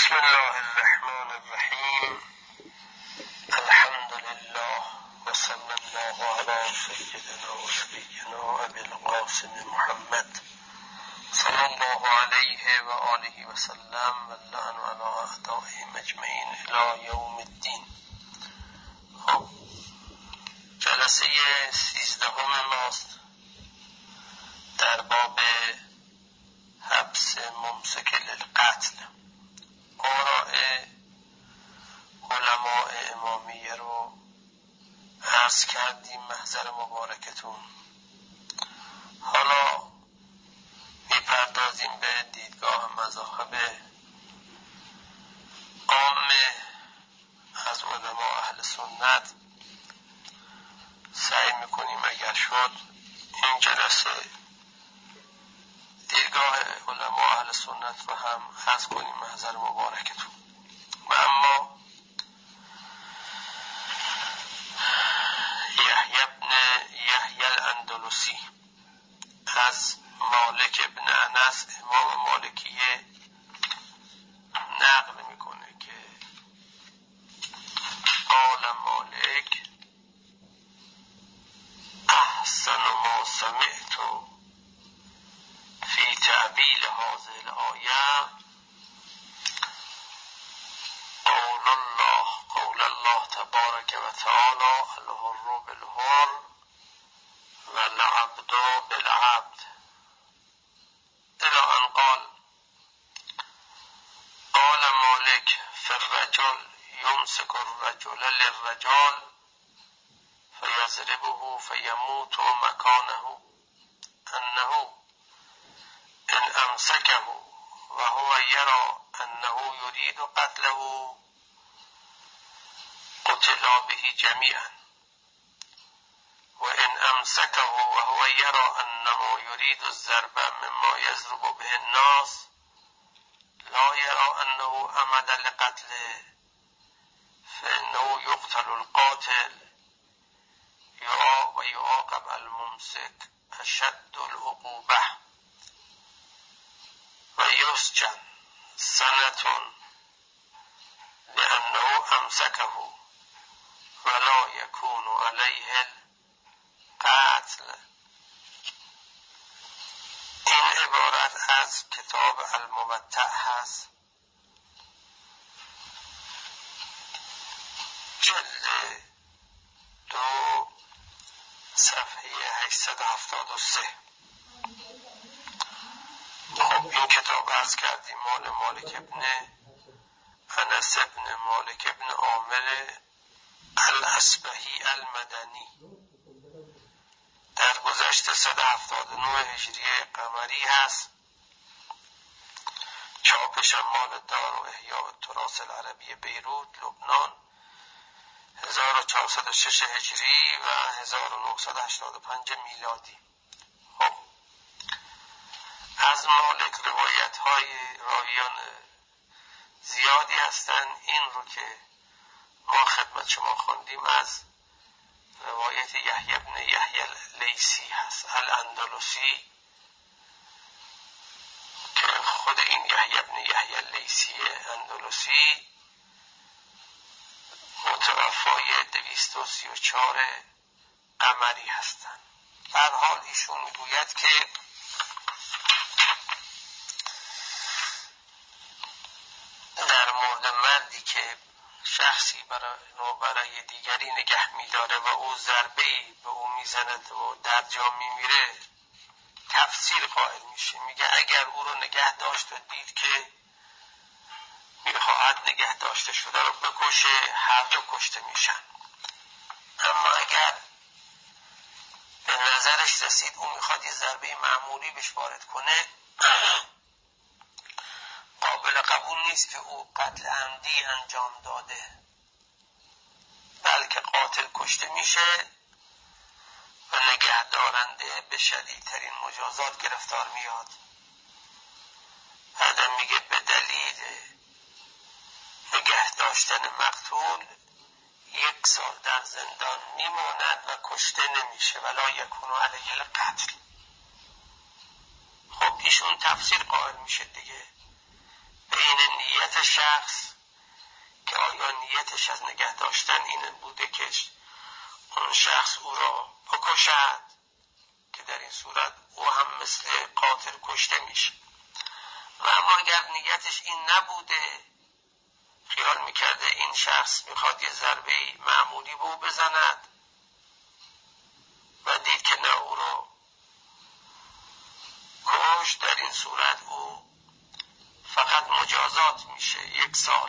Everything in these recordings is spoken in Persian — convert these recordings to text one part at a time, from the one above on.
بسم الله الرحمن الرحیم. الحمد لله و صلی الله علی سیدنا و نبینا ابی القاسم محمد صلی الله علیه و آله و سلم و اللعن علی اعدائهم اجمعین الی یوم الدین. خب جلسه 13 ماست در باب حبس ممسک للقتل. آراء علماء امامیه رو عرض کردیم محضر مبارکتون. حالا میپردازیم به دیدگاه مذاهب عامه از علماء اهل سنت. سعی میکنیم اگر شد این جلسه دیدگاه علماء اهل سنت رو هم عرض کنیم محضر مبارکتون. و اما یحیی بن یحیی الاندلسی از مالک ابن انس امام مالکیه نقل میکنه که قال مالک احسن ما سمعت فی تعبیل هذه الآیه قول الله تبارک و تعالی الحر بالحر و العبد بالعبد الى ان قال مالک فی الرجل یمسک الرجل للرجال فیضربه فیموت مکانه انه ان امسکه و هو یرى انه یرید قتله قتلا به جمیعا و ان امسکه و هو یرى انه یرید الضرب مما یضرب به الناس لا یرى انه عمد لقتله فانه یقتل القاتل و یعاقب الممسک اشد العقوبه و یسجن سنة لأنه أمسكه ولا يكون عليه القتل. این عبارت از کتاب الممتع هست، جلد 2 صفحه 873. خب این کتاب عرض کردیم مال مالک ابن انس ابن مالک ابن عامر الاصبهی المدنی در گذشته 179 هجری قمری هست. چاپش مال دار و احیاء التراث العربی بیروت لبنان 1406 هجری و 1985 میلادی. خب از مالک روایت های راویان زیادی هستند. این رو که ما خدمت شما خوندیم از روایت یحیی بن یحیی لیثی هست الاندلسی که خود این یحیی بن یحیی لیثی اندلسی متوفای 234 قمری هستند. در حال ایشون میگوید که در مورد مردی که شخصی برای دیگری نگه می‌داره و او ضربه‌ای به او میزند و در جا میمیره تفسیر قائل میشه. میگه اگر او رو نگه داشت و دید که میخواهد نگه داشته شده رو بکشه هر دو کشته میشن. اما اگر به نظرش رسید او میخواد یه ضربه معمولی بهش وارد کنه قابل قبول نیست که او قتل عمدی انجام داده، بلکه قاتل کشته میشه و نگه دارنده به شدیدترین مجازات گرفتار میاد. بعدم میگه به دلیل نگه داشتن مقتول 1 سال در زندان میماند و کشته نمیشه ولا یکون علیه القتل. خب ایشون تفسیر قائل میشه دیگه بین نیت شخص که آیا نیتش از نگه داشتن این بوده که اون شخص او را بکشد که در این صورت او هم مثل قاتل کشته میشه. و اما اگر نیتش این نبوده، خیال میکرده این شخص میخواد یه ضربه معمولی به او بزند و دید که نه او را کشت، در این صورت او فقط مجازات میشه، 1 سال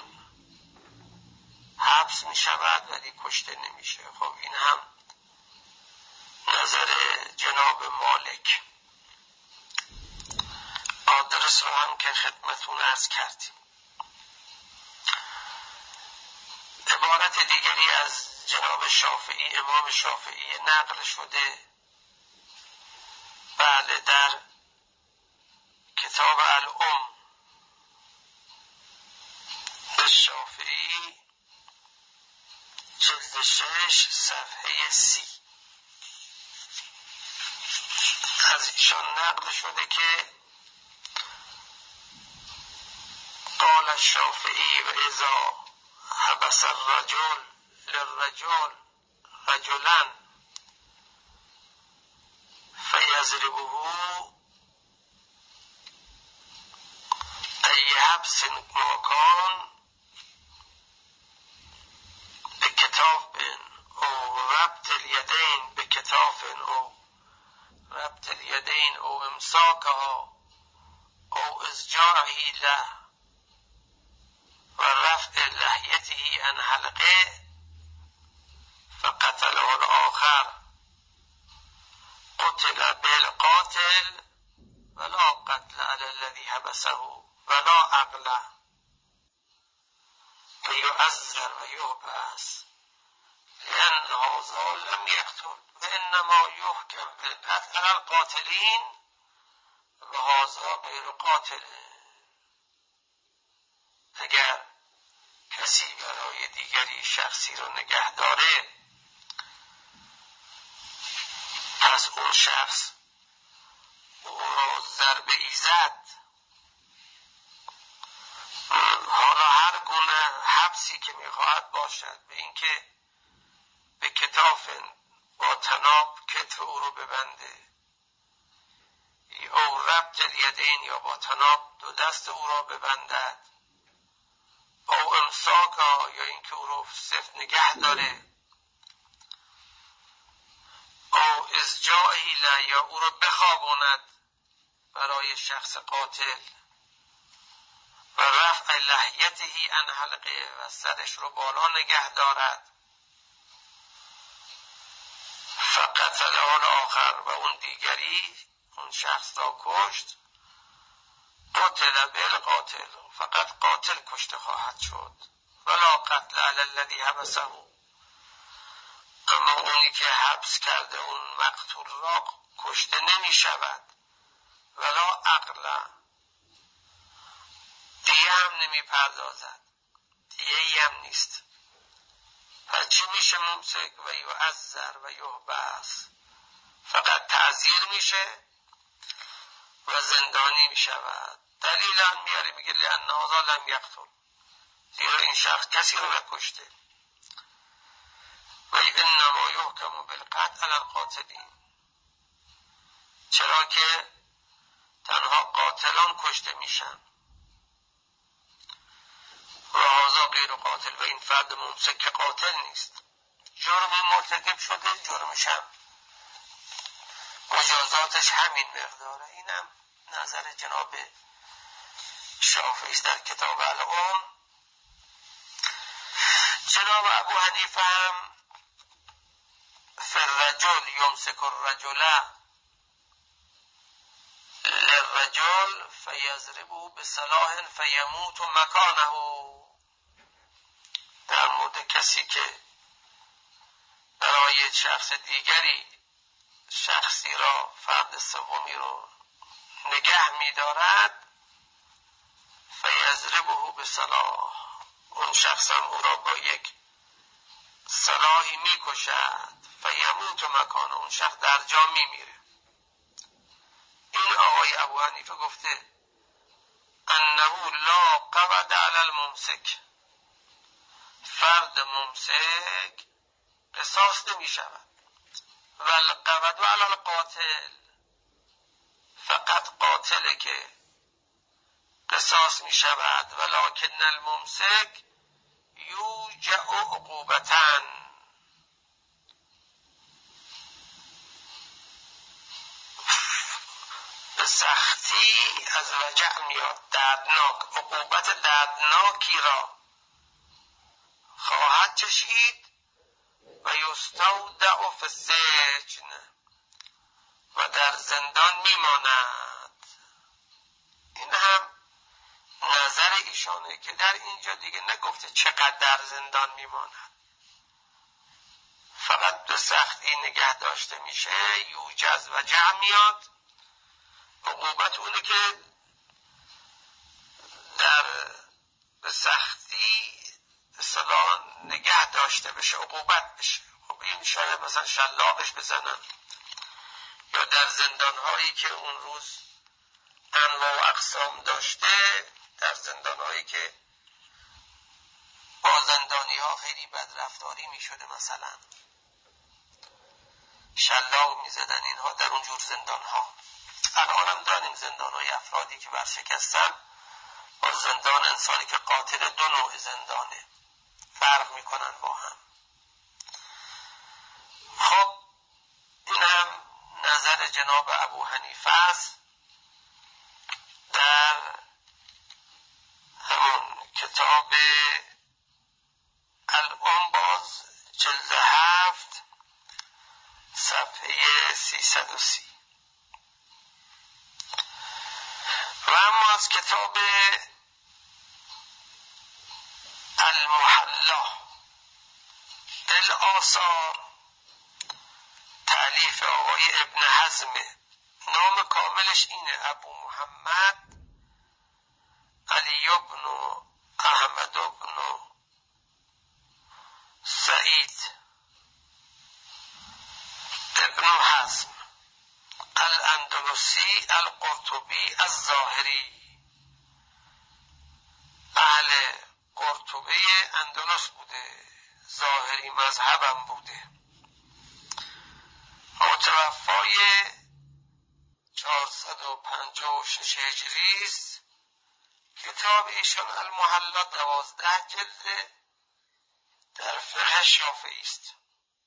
حبس میشود ولی کشته نمیشه. خب این هم نظر جناب مالک. آدرس رو هم که خدمتون عرض کردیم. عبارت دیگری از جناب شافعی، امام شافعی نقل شده، بله، در کتاب الام شافعی جلد 6 صفحه 30 از ایشان نقل شده که قال الشافعی و اذا حبس الرجل للرجل رجلا فیضربه ای حبس مکان بکتاف او ربط الیدین بکتاف او ربط الیدین او امساکها او ازجاعی له و رفع لحیته عن حلقه فقتله الآخر قتل بالقاتل ولا قتل على الذي حبسه ولا عقل ويعذر ويحبس لأن هذا لم يقتل وإنما يحكم بالقتل على القاتلين وهذا غير قاتل. اگر کسی برای دیگری شخصی رو نگه داره، پس اون شخص او را ضربه ای زد، حالا هر گونه حبسی که میخواهد باشد، به اینکه به کتاف با تناب کتف او رو ببنده او ربط الیدین یا با تناب 2 دست او را ببندد او امساکا یا اینکه او رو سفت نگه داره او ازجاعی له یا او رو بخواباند برای شخص قاتل و رفع لحیته عن حلقه و سرش رو بالا نگه دارد فقتله الآخر و اون دیگری اون شخص را کشت قتل بالقاتل فقط قاتل کشته خواهد شد ولا قتل علی الذی حبسه اما اونی که حبس کرده اون مقتول را کشته نمی شود ولا عقل دیگه هم نمی پردازد، دیگه ای هم نیست. پس چی میشه؟ ممسک و یعذر و یحبس، فقط تعذیر میشه و زندانی میشود. دلیل هم میاره، میگه لأن هذا لم یقتل، زیرا این شخص کسی رو نکشته. و انما یحکم بالقتل علی القاتلین، چرا که تنها قاتلان کشته میشن و هذا غیر قاتل و این فرد ممسک که قاتل نیست، جرمی مرتکب شده، جرمش هم مجازاتش همین مقداره. اینم نظر جناب شافعی در کتاب الام. جناب ابو حنیفه هم فی الرجل یمسک الرجل للرجل فیضربه بسلاح فیموت مکانه، در مورد کسی که برای شخص دیگری شخصی را، فرد سومی رو نگه می‌دارد فیضربه بسلاح، اون شخص هم او را با یک سلاحی می‌کشد فیموت مکانه، اون شخص در جا می‌میره. این آقای ابو حنیفه گفته انه لا قود علی الممسک، فرد ممسک قصاص نمی شود. و القود علی القاتل، فقط قاتله که قصاص می شود. ولکن الممسک یوجع عقوبتاً، به سختی از وجع میاد، دردناک، عقوبت دردناکی را خواهد چشید. و یستودع فی السجن، و در زندان میماند. این هم نظر ایشانه که در اینجا دیگه نگفته چقدر در زندان میماند، فقط به سختی نگه داشته میشه، یوجز وجع میاد. عقوبت اونه که در به سختی اصطلاحاً نگه داشته بشه، عقوبت بشه. خب این شاید مثلا شلاقش بزنن، یا در زندان هایی که اون روز انواع و اقسام داشته، در زندان هایی که با زندانی ها خیلی بد رفتاری می شده، مثلا شلاق می زدن اینها در اونجور زندان ها. الان هم داریم زندان های افرادی که برشکستن با زندان انسانی که قاتل، دو نوع زندانه، فرق می کنن با هم. خب این هم نظر جناب ابو حنیفه است در همون کتاب الام، باز جلد 7 صفحه 330. و اما از کتاب المحلا الآثار، تألیف آقای ابن حزم، نام کاملش اینه: ابو محمد علی ابن احمد ابن سعید ابن حزم الاندلسی القرطبی الظاهری، اهل قرطبه اندلس بوده، ظاهری مذهبم بوده، متوفای 456 هجری است. کتاب ایشان المحلا 12 جلد در فقه شافعی است.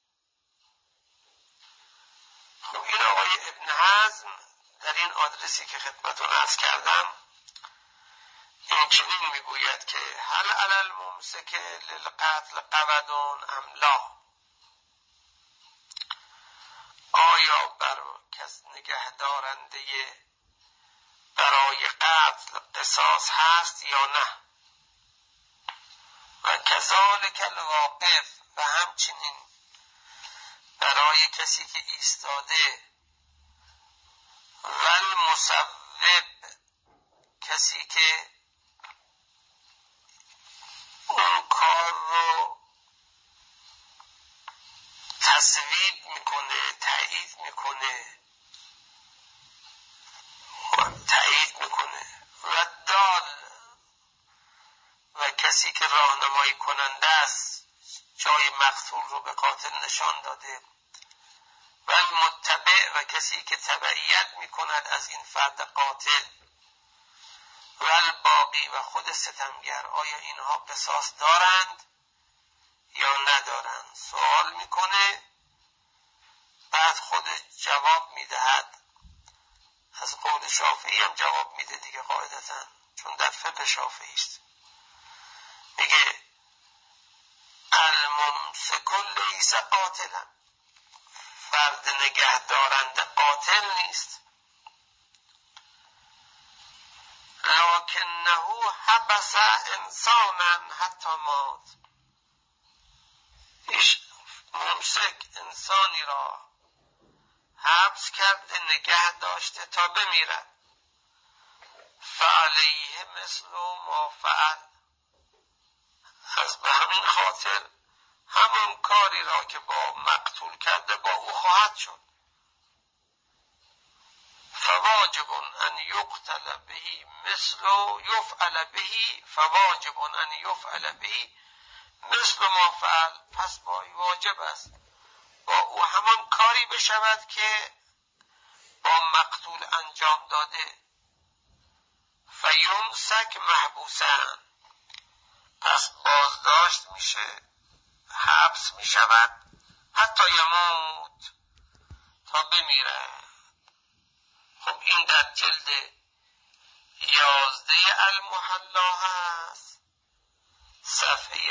خب این آقای ابن حزم در این آدرسی که خدمتون عرض کردم این چنین میگوید که هل علی الممسک للقتل قود ام لا، آیا بر کس نگه دارنده برای قتل قصاص هست یا نه؟ و کذالک الواقف، و همچنین برای کسی که ایستاده، و المصوب، کسی که اون کار رو تصویب میکنه، تایید میکنه، و دال، و کسی که راهنمایی کننده است، جای مقتول رو به قاتل نشان داده، و المتبع، و کسی که تبعیت میکند از این فرد قاتل، و الباقی، و خود ستمگر. آیا اینها قصاص دارند یا ندارند؟ سوال میکنه، بعد خود جواب میدهد. از قول شافعی هم جواب میده دیگه قاعدتاً، چون در فقه شافعی است. میگه الممسک لیس قاتلا، فرد نگه دارنده قاتل نیست، لکنه حبس انسانا حتی مات، ممسک انسانی را حبس کرده، نگه داشته تا بمیرد. فعلیه مثل ما فعل، از به همین خاطر همون کاری را که با مقتول کرده با او خواهد شد. فواجب ان یقتل به مثل یفعل به فواجب ان یفعل به مثل ما فعل، پس واجب است با او همان کاری بشود که با مقتول انجام داده. فیمسک محبوسن، پس بازداشت میشه، حبس میشود حتی یموت، تا بمیره. خب این در جلد 11 المحلا هست، صفحه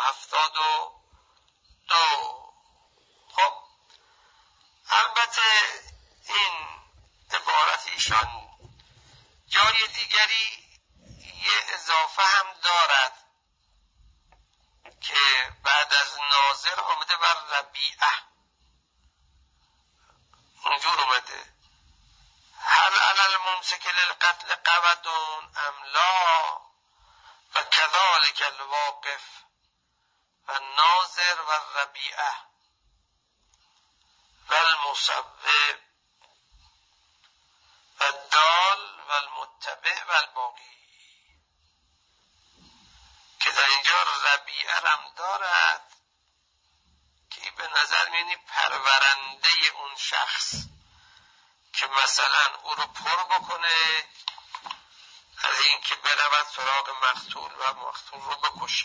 172. خب البته این عبارت ایشان جای دیگری یه اضافه هم دارد که بعد از ناظر آمده بر ربیعه، اونجور اومده هل علی الممسک للقتل قود ام لا و کذالک الواقف و ناظر و ربیعه و المصوب و دال و المتبع و الباقی، که در اینجا ربیعه هم دارد که به نظر می‌آید پرورنده اون شخص که مثلا او رو پر بکنه از این که برود سراغ مقتول و مقتول رو بکشه.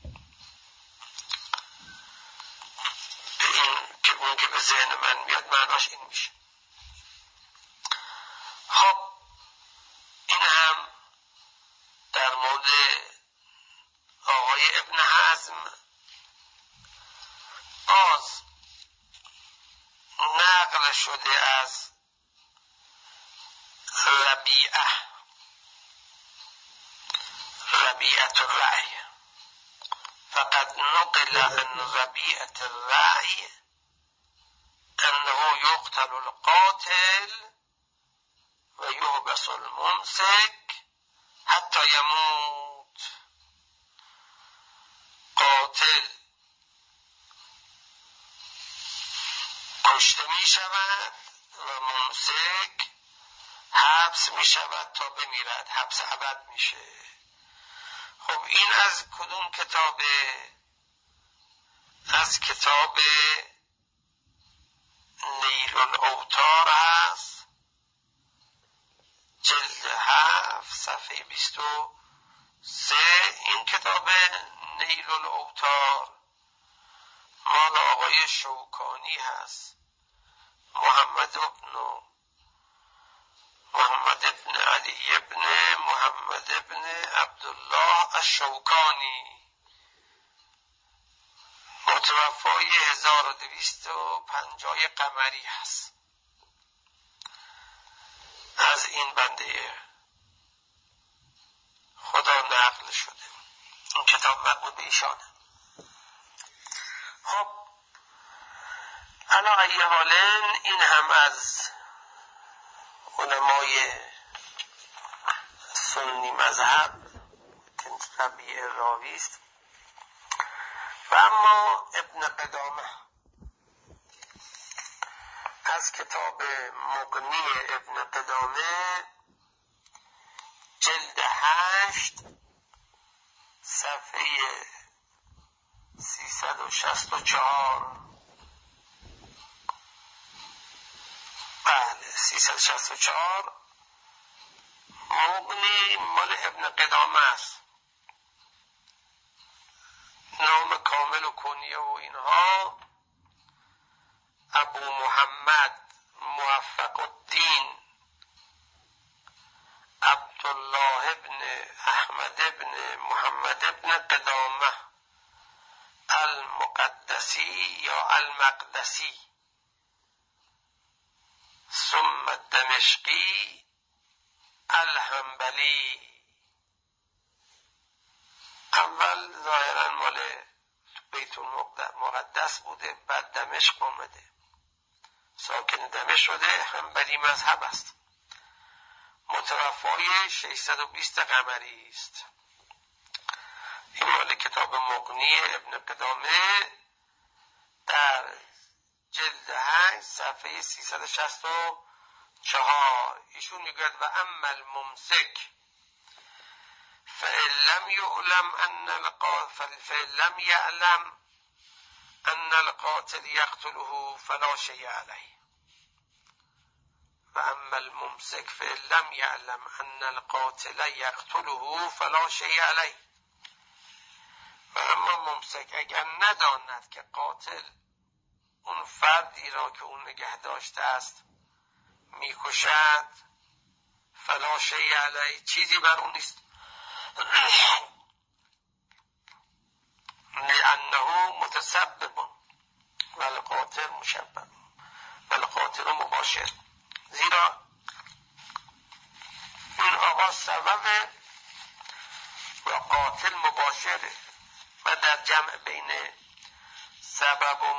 این که اون که به ذهن من میاد معناش این میشه. خب این هم در مورد آقای ابن حزم. باز نقل شده از ربیعة الرأی، فقد نقل عن ربیعة الرأی انه یقتل القاتل و یحبس الممسک حتی یموت. قاتل کشته می شود و ممسک حبس می شود تا بمیرد، حبس ابد میشه. خب این از کدوم کتابه؟ از کتاب نیل الاوتار هست، جلد 7 صفحه 23. این کتاب نیل الاوتار مال آقای شوکانی هست، محمد ابن علی ابن محمد ابن عبدالله الشوکانی، متوفای 1250 قمری هست. از این بنده خدا نقل شده، این کتاب مربوط به ایشانه. خب علی ای حال این هم از علمای سنی مذهب که ربیعه راوی است. و اما ابن قدامه از کتاب مغنی ابن قدامه جلد 8 صفحه 364. بله 364. مغنی مال ابن قدامه است، نام کامل و کنیه و اینها ابو محمد موفق الدین عبدالله ابن احمد ابن محمد ابن قدامه المقدسی یا المقدسی ثم دمشقی الحنبلی. اول ظاهرا مال بیت المقدس بوده، بعد دمشق آمده، ساکن دمشق شده، حنبلی مذهب است، متوفای 620 قمری است. این مال کتاب مغنی ابن قدامه در جلد 8 صفحه 364 4 ایشون میگه و اما الممسک فإن لم يعلم أن القاتل يقتله فلا شيء عليه. و اما الممسک فإن لم يعلم أن القاتل يقتله فلا شيء عليه. و اما ممسک اگر نداند که قاتل اون فردی را که اون نگه داشته است میکشد فلا شیء علیه، چیزی بر اون نیست. لأنه متسبب والقاتل مشبه والقاتل مباشر. زیرا این آقا سبب و قاتل مباشره و در جمع بین سبب و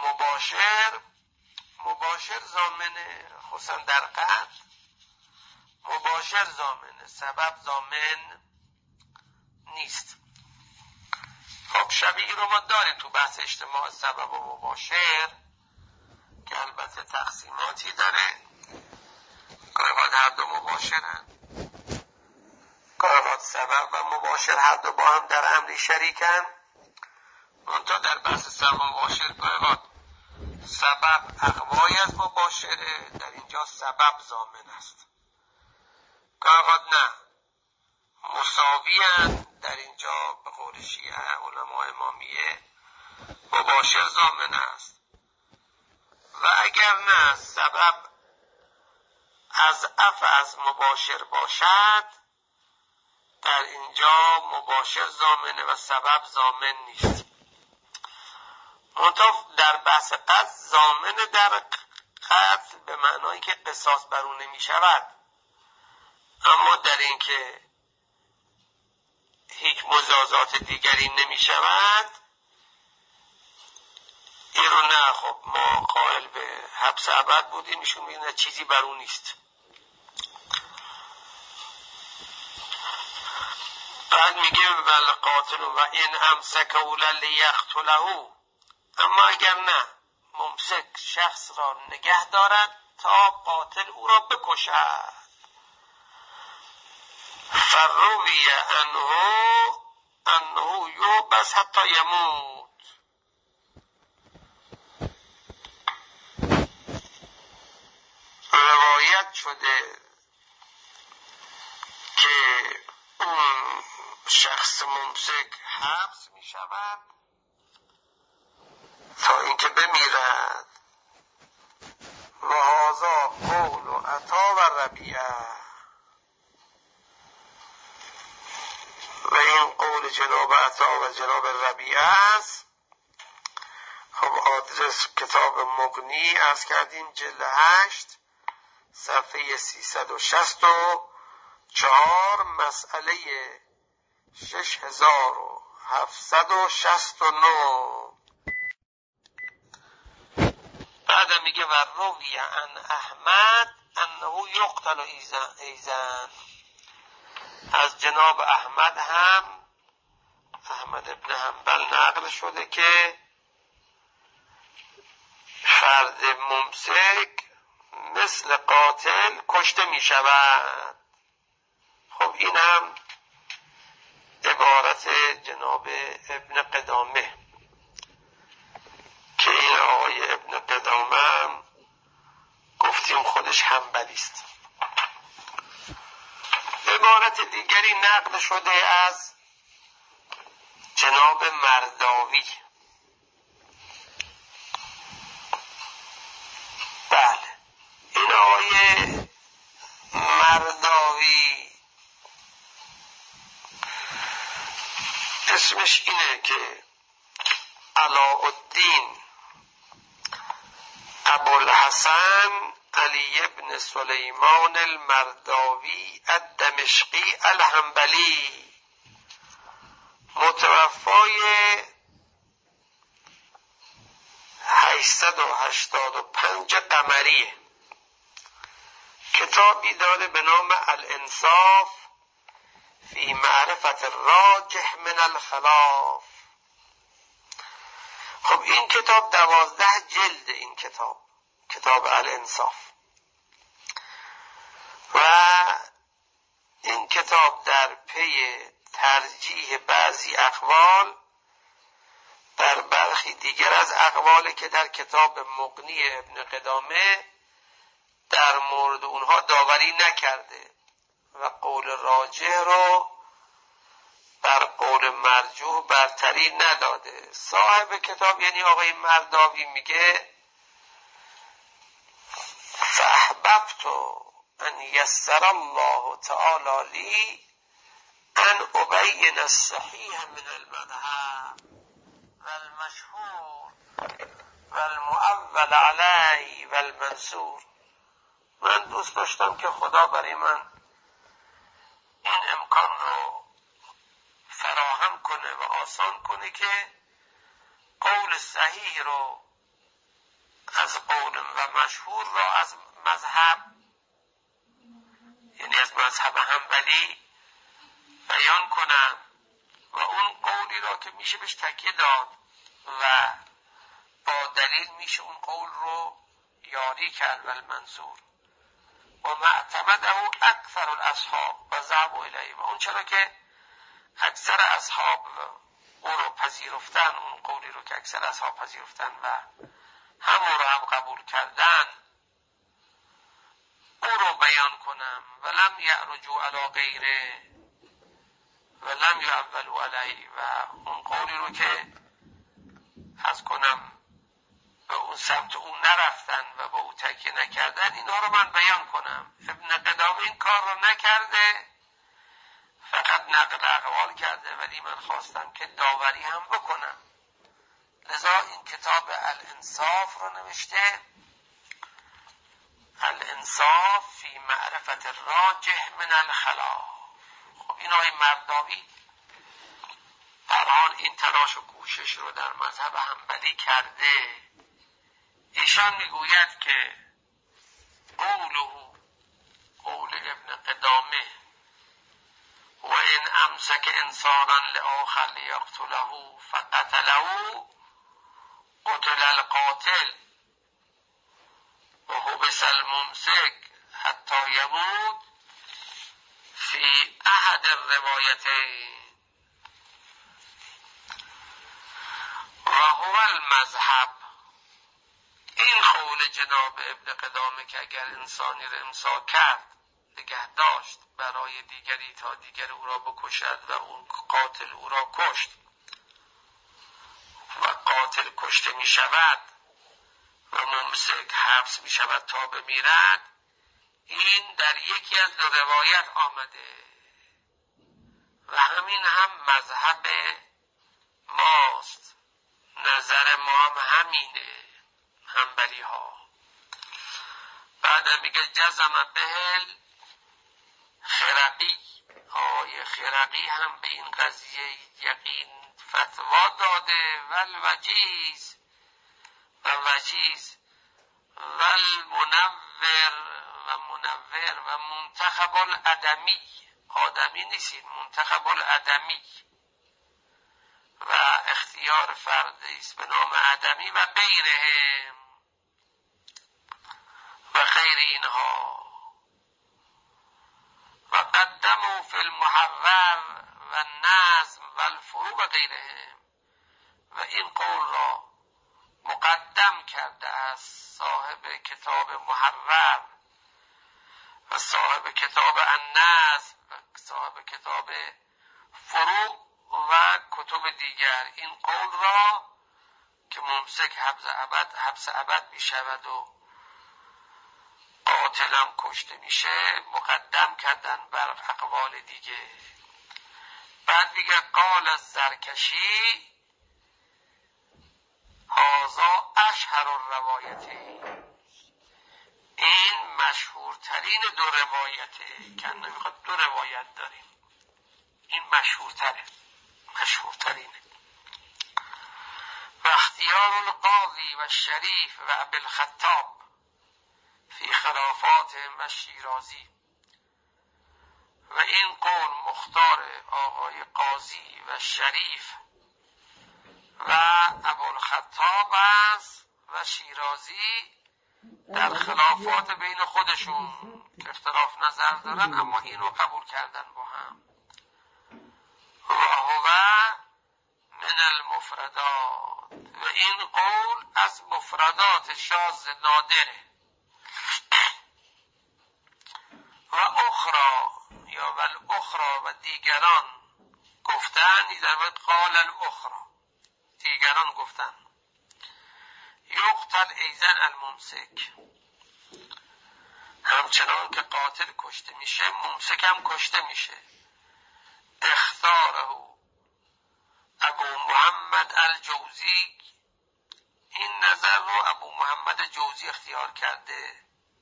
مباشر ضامنه، خصوصا در قتل مباشر ضامنه، سبب ضامن نیست. خب شبیه رو ما داریم تو بحث اجتماع سبب و مباشر که البته تقسیماتی داره. گاهی هر دو مباشرن، گاهی سبب و مباشر هر دو با هم در امری شریکن. منتها در بحث سبب و مباشر گاهی سبب اقوای از مباشره، در اینجا سبب ضامن است. گاهی نه، مساوی‌اند، در اینجا به قول شیعه علماء امامیه مباشر ضامن است. و اگر نه سبب اضعف از مباشر باشد در اینجا مباشر ضامنه و سبب ضامن نیست. منتها در بحث قتل ضامن در قتل به معنایی که قصاص بر اون نمی شود، اما در این که هیچ مجازات دیگری نمی شود این رو نه. خب ما قائل به حبس ابد بودیم، ایشون میگه چیزی بر اون نیست. بعد میگه ول قاتل و این امسک لیقتله، اما اگر نه ممسک شخص را نگه دارد تا قاتل او را بکشد. فروی انه یوبس حتی یموت، روایت شده که اون شخص ممسک حبس می شود تا اینکه بمیرد. و هذا قول و عطا و ربیعه، و این قول جناب عطا و جناب ربیعه است. خب آدرس کتاب مغنی عرض کردیم، جلد 8 صفحه 364 مسئله 6769. بعد میگه و روی عن احمد انه یقتل ایزن، از جناب احمد هم، احمد ابن حنبل نقل شده که فرد ممسک مثل قاتل کشته می شود. خب این هم عبارت جناب ابن قدامه که این آقای ابن قدامه هم گفتیم خودش حنبلی است. عبارت دیگری نقل شده از جناب مرداوی. بله این آقای مرداوی اسمش اینه که علاءالدین ابوالحسن علی ابن سلیمان المرداوی الدمشقی الحنبلی، متوفای 885 قمری، کتابی داره به نام الانصاف فی معرفت الراجح من الخلاف. خب این کتاب 12 جلد، این کتاب الانصاف. و این کتاب در پی ترجیح بعضی اقوال در برخی دیگر از اقوالی که در کتاب مغنی ابن قدامه در مورد اونها داوری نکرده و قول راجح رو بر قول مرجوح برتری نداده. صاحب کتاب یعنی آقای مرداوی میگه فاحببت ان یسر الله تعالی لی ان ابین الصحیح من المذهب والمشهور والمؤول علیه والمنصور. من دوست داشتم که خدا برای من این امکان رو فراهم کنه و آسان کنه که قول صحیح رو از قول و مشهور رو از مذهب، یعنی از مذهب حنبلی بیان کنم و اون قولی را که میشه بهش تکیه داد و با دلیل میشه اون قول رو یاری کرد و المنصور و معتمده اکثر الاصحاب و ذهبوا الیه، و اون چرا که اکثر اصحاب او رو پذیرفتن، اون قولی رو که اکثر اصحاب پذیرفتن و همون رو هم قبول کردن، او رو بیان کنم ولم یعرجوا علی غیره ولم یعولوا علیه، و اون قولی رو که از کنم به اون سمت اون نرفتن و به او تکیه نکردن، اینها رو من بیان کنم. ابن قدامه این کار رو نکرده، فقط نقل اقوال کرده، ولی من خواستم که داوری هم بکنم، لذا این کتاب الانصاف رو نوشته، الانصاف فی معرفت الراجح من الخلاف. خب این آقای مرداوی در حال این تلاش و کوشش رو در مذهب حنبلی کرده. ایشان میگوید که قول ابن قدامه و این امسک انسانا لآخر لیقتله فقتله قتل القاتل و حبس الممسک حتی یموت فی احد الروایتین و هو المذهب. این قول جناب ابن قدامه که اگر انسانی را امساک کرد، نگه داشت برای دیگری تا دیگر او را بکشد و اون قاتل او را کشت و قاتل کشته می شود و ممسک حبس می شود تا بمیرد، این در یکی از دو روایت آمده و همین هم مذهب ماست، نظر ما هم همینه، حنبلی ها. بعد میگه جزم بهل خرقی، آقای خرقی هم به این قضیه یقین فتوا داده، والوجیز و وجیز والمنور و منتخب الادمی، آدمی نیستید، منتخب الادمی و اختیار فردی است به نام آدمی و غیرهم و غیر اینها و قدموا فی المحرر و النظم و الفروع و غیرهم، و این قول را مقدم کرده از صاحب کتاب محرر و صاحب کتاب النظم و صاحب کتاب فروع و کتب دیگر. این قول را که ممسک حبس ابد می شود و قاتلم کشته میشه مقدم کردن بر اقوال دیگه. بعد میگه قال الزرکشی هذا اشهر الروایتی، این مشهورترین دو روایته، که میخواد دو روایت داریم، این مشهورترینه. و اختیار القاضی و شریف و ابوالخطاب فی خلافات و شیرازی، و این قول مختار آقای قاضی و شریف و ابوالخطاب است و شیرازی در خلافات بین خودشون اختلاف نظر دارن، اما اینو قبول کردن با هم. و هو من المفردات، و این قول از مفردات شاذ نادره. و اخرى یا والاخرى و دیگران گفتن، در واقع قال الاخرى، دیگران گفتن یقتل ایزن الممسک، همچنان که قاتل کشته میشه ممسک هم کشته میشه. اختاره ابو محمد الجوزی، این نظر رو ابو محمد جوزی اختیار کرده.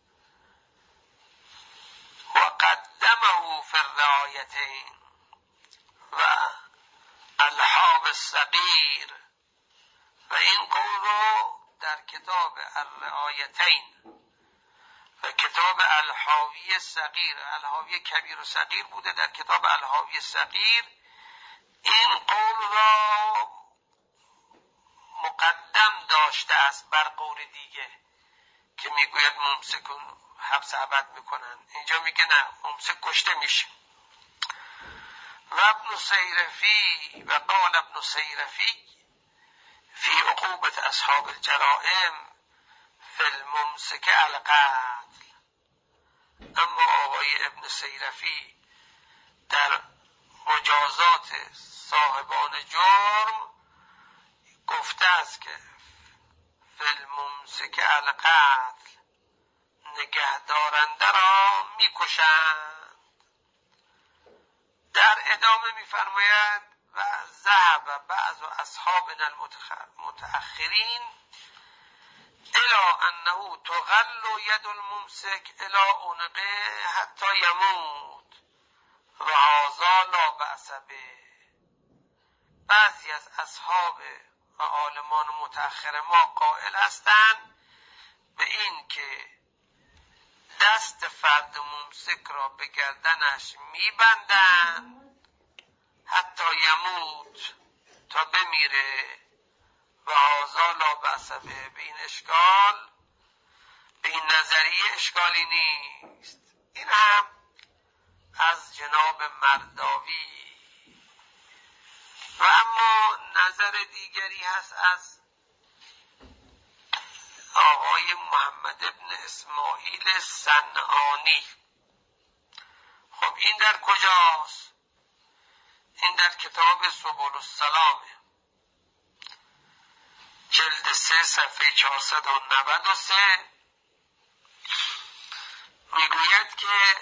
و قدمه فی الرعایتین و الحاب الصغیر، و این قول رو در کتاب الرعایتین و کتاب الحاوی صغیر، الحاوی کبیر و صغیر بوده، در کتاب الحاوی صغیر این قول را مقدم داشته است بر قول دیگه که میگوید ممسکون حبس ابد میکنن. اینجا میگه نه، ممسک کشته میشه. و ابن سیرفی و قال ابن سیرفی فی عقوبت اصحاب الجرائم فی الممسک القتل، اما آقای ابن سیرفی در مجازات صاحبان جرم گفته است که فی الممسک القتل، نگهدارنده را میکشند. در ادامه میفرماید و ذهب بعض اصحابنا المتأخرین الى انه تغل ید الممسک الى عنقه حتی یموت و هذا لا بأس به. بعضی از اصحاب و عالمان متأخر ما قائل هستند به این که دست فرد ممسک را به گردنش میبندند حتی یموت، تا بمیره. و هذا لا بأس به، به این اشکال، به این نظریه اشکالی نیست. این هم از جناب مرداوی. و اما نظر دیگری هست از آقای محمد ابن اسماعیل صنعانی. خب این در کجاست؟ این در کتاب سبل السلامه، جلد 3 صفحه 493 میگوید که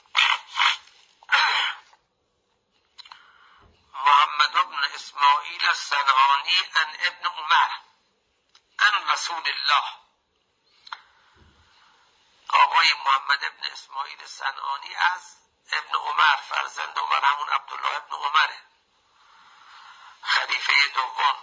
محمد ابن اسماعیل الصنعانی عن ابن عمر عن رسول الله، آقای محمد ابن اسماعیل صنعانی از ابن عمر، فرزند عمر، همون عبدالله ابن عمره، خلیفه دوم،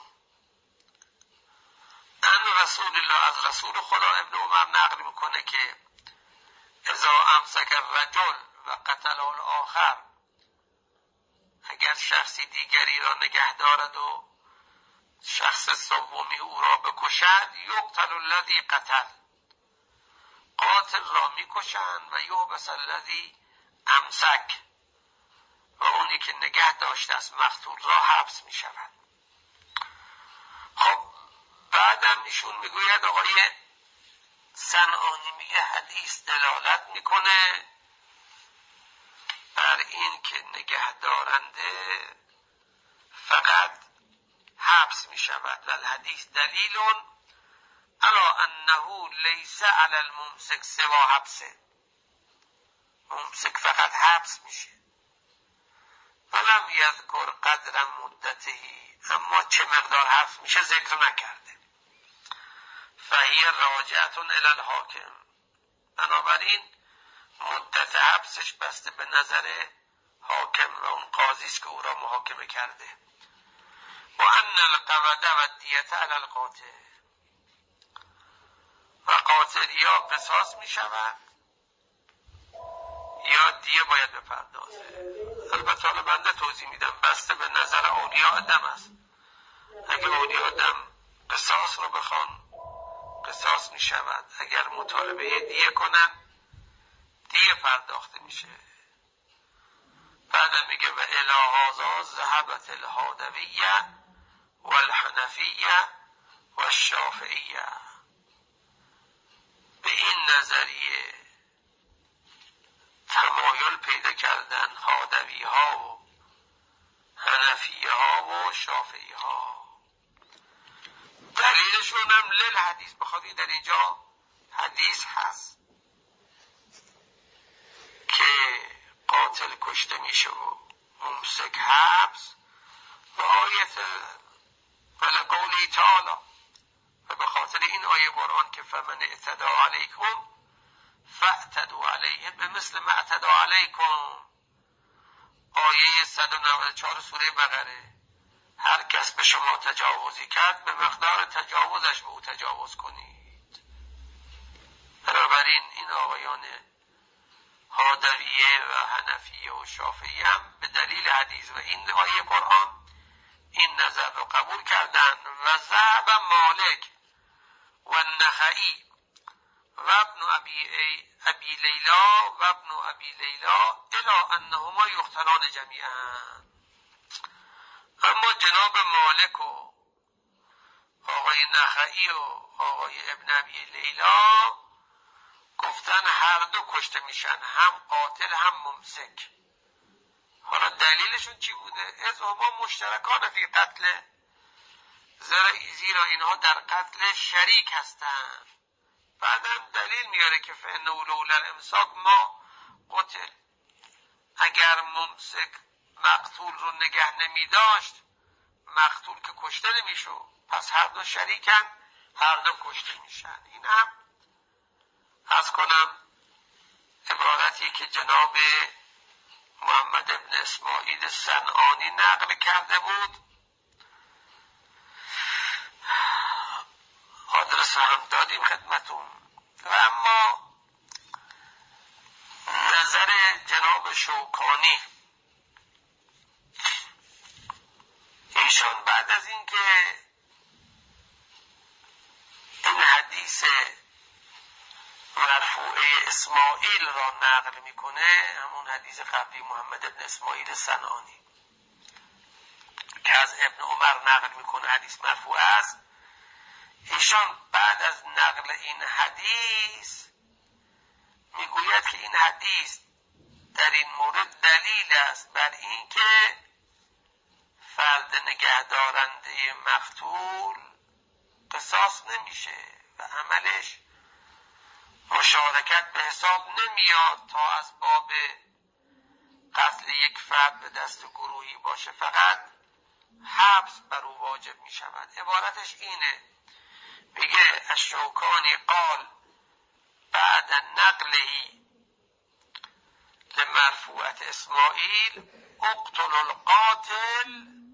عن رسول الله، از رسول خدا. ابن عمر نقل میکنه که اذا امسک الرجل و قتل الاخر، اگر شخصی دیگری را نگه دارد و شخص سومی او را بکشد، یقتل الذی قتل، قاتل را میکشند و یحبس الذی امسک، و اونی که نگه داشته است مقتول را حبس میشود. خب بعدم ایشون میگوید، آقای صنعانی میگه حدیث دلالت میکنه بر این که نگه دارنده فقط حبس میشود و الحدیث دلیل علی انه لیس علی الممسک سوا حبسه، ممسک فقط حبس میشه. ولم یذکر قدر مدتهی، اما چه مقدار حبس میشه ذکر نکرده. فهی راجعتون الی الحاکم، بنابراین مدت حبسش بسته به نظر حاکم و اون قاضی است که او را محاکمه کرده. و ان القود و الدیت علی القاتل، و قاتل یا قصاص می شود یا دیه باید بپردازه. البته حالا بنده توضیح میدم، بسته به نظر اولیاء دم است. اگه اولیاء دم قصاص رو بخوان قصاص می شود. اگر مطالبه دیه کنن دیه پرداخته میشه. بعد میگه و الهازا ذهبت الهادویه و الحنفیه و الشافعیه. به این نظریه تمایل پیدا کردن هادوی ها و حنفیه ها و شافعی ها. دلیلشون هم للحدیث، بخاطر در اینجا حدیث هست که قاتل کشته میشه و ممسک حبس و آیت ولقولی تعالی، و به خاطر این آیه قرآن که فمن اعتدی علیکم فاعتدوا علیه بمثل ما اعتدی علیکم، آیه 194 سوره بقره. هر کس به شما تجاوزی کرد به مقدار تجاوزش به او تجاوز کنید. بنابراین این آقایان هادویه و حنفیه و شافعیه هم به دلیل حدیث و این آیه قرآن این نظر رو قبول کردن. و ذهب مالک و النخعی و ابن ابی لیلا و ابن ابی لیلا الی انهما یقتلان جمیعا. اما جناب مالک و آقای نخعی و آقای ابن ابی لیلا گفتن هر دو کشته میشن، هم قاتل هم ممسک. حالا دلیلشون چی بوده؟ از هما مشترکان فی قتل، زیرا اینها در قتل شریک هستند. بعدم دلیل میاره که فانه لولا الامساک ما قتل، اگر ممسک مقتول رو نگه نمی داشت مقتول که کشته نمیشو، پس هر دو شریکن، هر دو کشته میشن. این هم از کنم عبارتی که جناب محمد ابن اسماعیل صنعانی نقل کرده بود. آدرس هم دادیم خدمتون. و اما نظر جناب شوکانی، ایشان بعد از اینکه این حدیث مرفوعه اسماعیل را نقل میکنه، همون حدیث قبلی محمد ابن اسماعیل صنعانی که از ابن عمر نقل میکنه حدیث مرفوع است، ایشان بعد از نقل این حدیث میگوید که این حدیث در این مورد دلیل است بر این که فرد نگهدارنده مقتول قصاص نمیشه و عملش مشارکت به حساب نمیاد تا از باب قتل یک فرد به دست گروهی باشه، فقط حبس بر او واجب می شود. عبارتش اینه، میگه الشوکانی قال بعد نقلهی لمرفوعت اسماعیل اقتل القاتل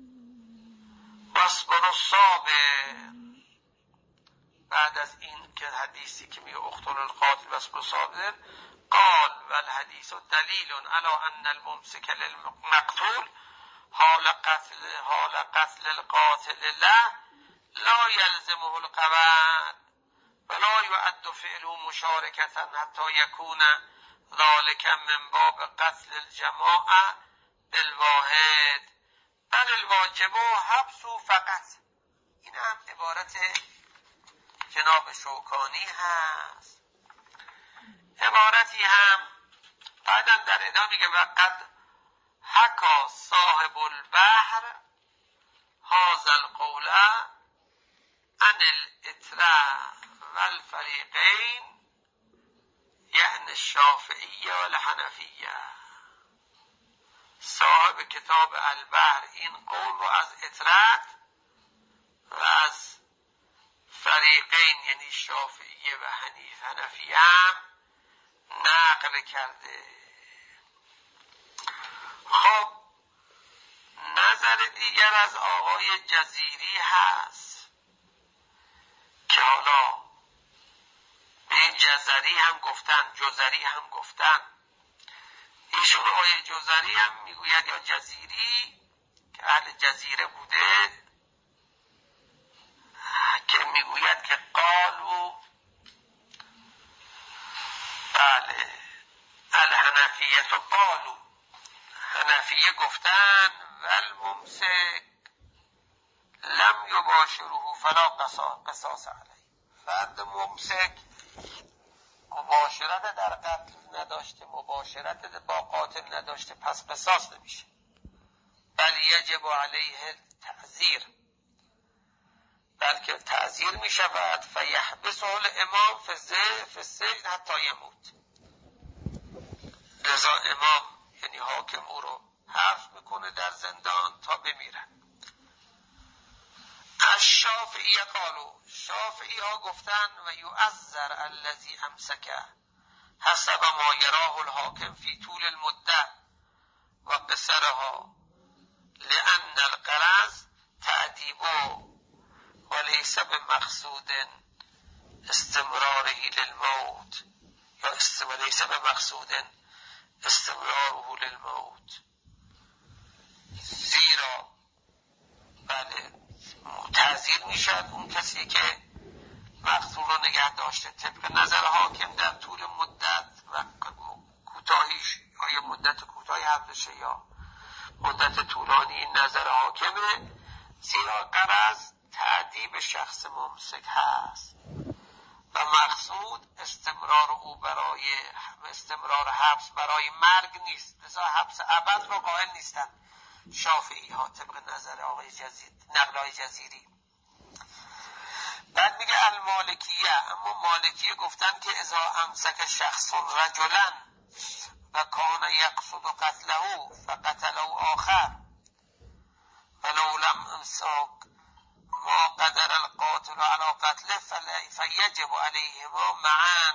واصبر الصابر. بعد از این که حدیثی که میگه اقتل القاتل واصبر الصابر قال والحدیث دلیل علی ان الممسک للمقتول حال قتل القاتل لا يلزمه القواعد ولا يعد فعله مشاركة حتى يكون ذلك من باب قتل الجماعة بالواحد بل الواجب حبس فقط. این هم عبارت جناب شوکانی هست. عبارتی هم بعدا در ادامه میگه وقد حکا صاحب البحر هذا القول عن الاتراء والفریقین یعنی الشافعیه و الحنفیه. صاحب کتاب البحر این قول رو از اطرت و از فریقین یعنی شافعیه و حنفیه هم نقل کرده. خب نظر دیگر از آقای جزیری هست که حالا به این جزری هم گفتن، جزری هم گفتن. ایشون آقای جزری هم میگوید یا جزیری که اهل جزیره بوده که میگوید که قالو مالکیه گفتن والممسک لم یباشره فلا قصاص علیه. فرد ممسک مباشرت در قتل نداشته، مباشرت با قاتل نداشته، پس قصاص نمیشه. بل یجب علیه تعزیر، بلکه تعزیر می شود. فیحبسه الامام فی السجن حتی یموت. لذا امام یعنی حاکم او رو حبس میکنه در زندان تا بمیره. الشافعی قالوا، شافعی ها گفتن و یعذر الذی امسکه حسب ما یراه الحاکم فی طول المده و قصرها لأن الغرض تعذیبه وليس بمقصود استمراره للموت یا وليس بمقصود استمراره للموت. زیرا بله تعزیر میشد اون کسی که مقتول رو نگه داشته طبق نظر حاکم در طول مدت و کوتاهیش، آیا مدت کوتاهی حبسشه یا مدت طولانی، این نظر حاکمه. زیرا غرض تعذیب شخص ممسک هست و مقصود استمرار او برای استمرار حبس برای مرگ نیست. لذا حبس ابد رو قائل نیستن شافعی ها طبق نظر آقای نقلای جزیری. بعد میگه المالکیه، اما مالکیه گفتن که اذا امسک شخص رجلا و کان یقصد قتله فقتله آخر ولو لم امساک ما قدر القاتل على قتله فیجب علیهما معا.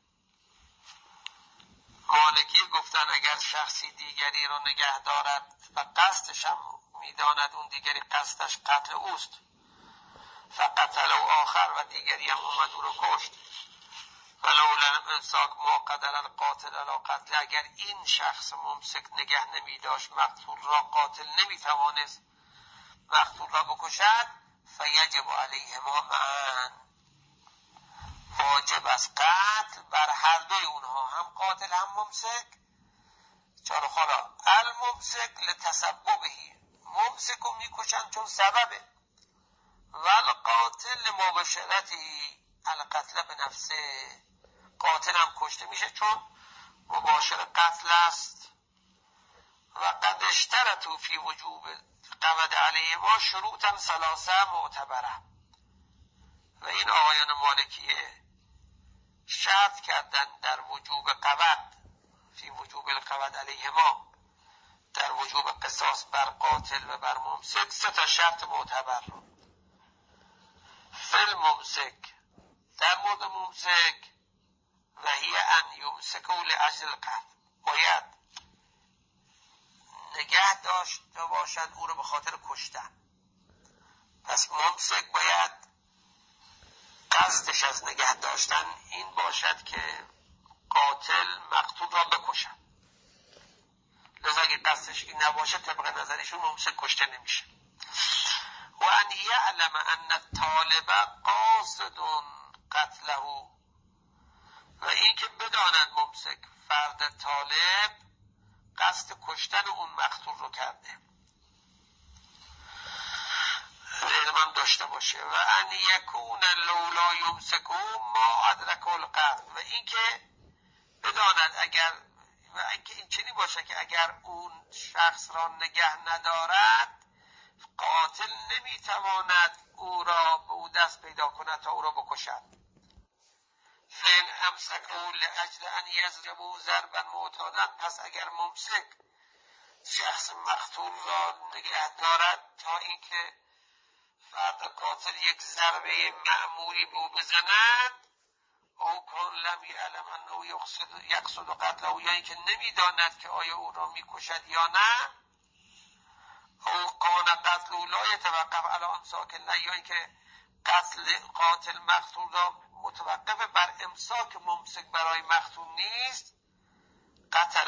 مالکی گفتن اگر شخصی دیگری رو نگه دارد و قصدش هم میداند اون دیگری قصدش قتل اوست، فقتله آخر و دیگری هم اومد او رو کشت، ولو لم امساک ما قدر القاتل علی قتله، اگر این شخص ممسک نگه نمی داشت مقتول را، قاتل نمی توانست مقتول را بکشد، فیجب علیهما معا، واجب از قتل بر هر دوی اونها، هم قاتل هم ممسک. چرا؟ حالا الممسک لتسببهی، ممسک رو میکشن چون سببه، والقاتل لمباشرتی القتل به نفسه، قاتل هم کشته میشه چون مباشر قتل است. و قد اشترطوا فی وجوب قود علیه ما شروطا ثلاثه معتبره، و این آقایان مالکیه شرط کردن در وجوب قود، فی وجوب القود علیه ما، در وجوب قصاص بر قاتل و بر ممسک، سه تا شرط معتبر رو. فی الممسک، در مورد ممسک، و هی ان یمسکو لاجل القتل، باید نگه داشته باشد او رو به خاطر کشتن. پس ممسک باید قصدش از نگه داشتن این باشد که قاتل مقتول را بکشد. لذا اگه قصدش این نباشه طبق نظرشون ممسک کشته نمیشه. و ان یعلم ان الطالب قاصد قتله، و این که بداند ممسک فرد طالب قصد کشتن اون مقتول رو کرده، علمم داشته باشه. و ان یکون لولا یمسکو ما ادرک القتل، و این که بداند اگر، و اینکه این چنین باشه که اگر اون شخص را نگه ندارد قاتل نمیتواند او را به او دست پیدا کند تا او را بکشد. فین امسکو لاجل ان یضربوا ضربا معتادا، پس اگر ممسک شخص مقتول را نگه دارد تا اینکه فرد قاتل یک ضربه معمولی به او بزند، او کان لم یعلم انه یقصد قتله، یا اینکه نمیداند که آیا او را میکشد یا نه، او کان قتل لا یتوقف علی امساک، یا اینکه قتل قاتل مقتول را متوقف بر امساک ممسک برای مقتول نیست، قتل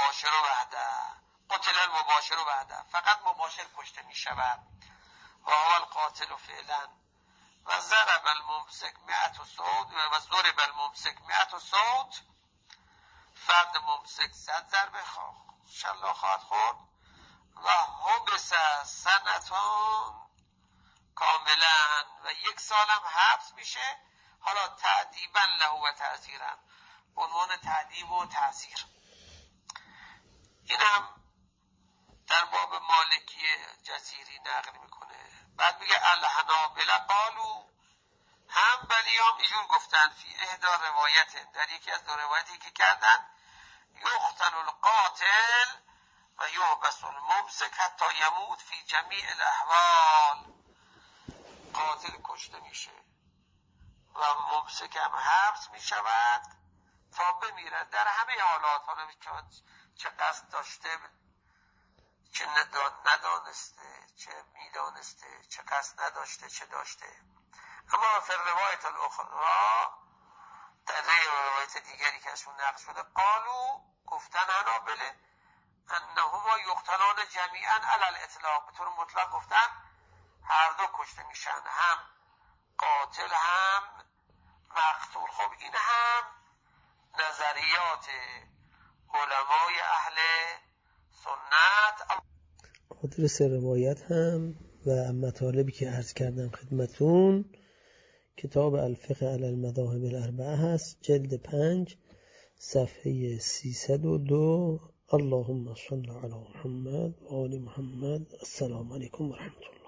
المباشر وحده، فقط مباشر کشته می شود. و هو القاتل فعلا. و ضرب الممسک 100 صوت و ضرب الممسک 100 صوت، فرد ممسک 100 ضربه شلاق خواهد خورد. و حبس سنتان کاملا و 1 سالم حبس میشه، حالا تعذیبا له و تعزیرا، عنوان تعذیب و تعزیر. این هم در باب مالکی جزیری نقل میکنه. بعد میگه الحنابلة قالوا، حنبلیام اینجور گفتن فی احدا روایت، در یکی از دو روایتی که کردن، یقتل القاتل و یحبس الممسک حتی یموت فی جمیع الاحوال. قاتل کشته میشه و ممسک هم حبس میشود تا بمیرد در همه حالات، حالا چه قصد داشته، چه ندانسته، چه میدانسته، چه قصد نداشته، چه داشته. اما فی روایت الاخرى، در روایت دیگری که ازشون نقل شده، قالو، گفتن حنابلة، انهما یقتلان جمیعا علی الاطلاق، به طور مطلق گفتن هر دو کشته میشن، هم قاتل هم مقتول. خب این هم نظریات علمای اهل سنت. آدرس روایت هم و مطالبی که عرض کردم خدمتون کتاب الفقه علی المذاهب الاربعه هست، جلد 5 صفحه 302. اللهم صل علی محمد و آل محمد. السلام علیکم و رحمت الله.